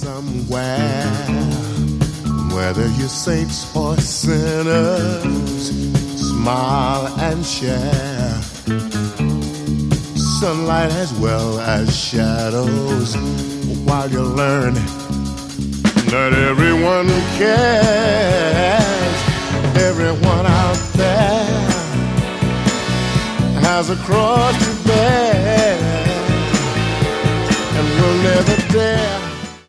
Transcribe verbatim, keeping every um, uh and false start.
somewhere, whether you're saints or sinners, smile and share. Sunlight as well as shadows, while you learn that everyone cares. Everyone out there has a cross to bear, and will never dare